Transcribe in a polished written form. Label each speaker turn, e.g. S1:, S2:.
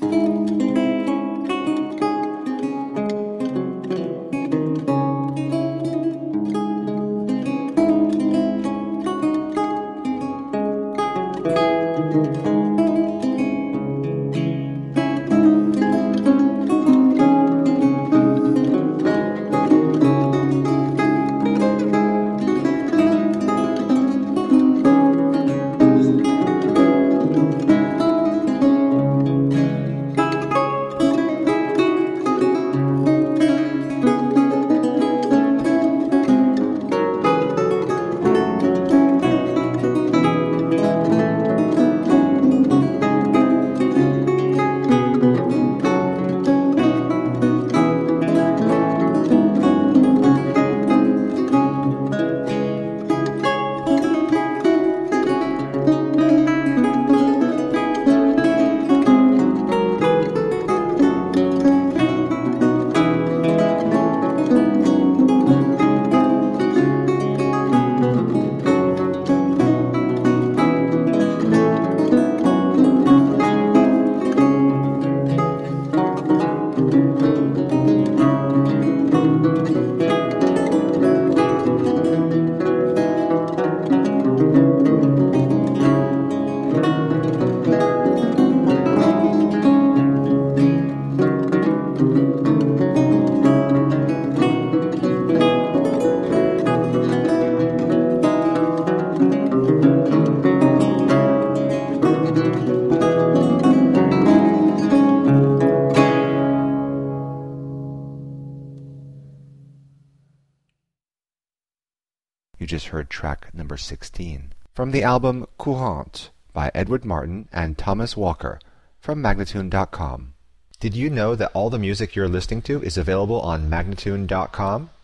S1: You just heard track number 16 from the album Courante by Edward Martin and Thomas Walker from Magnatune.com. Did you know that all the music you're listening to is available on Magnatune.com?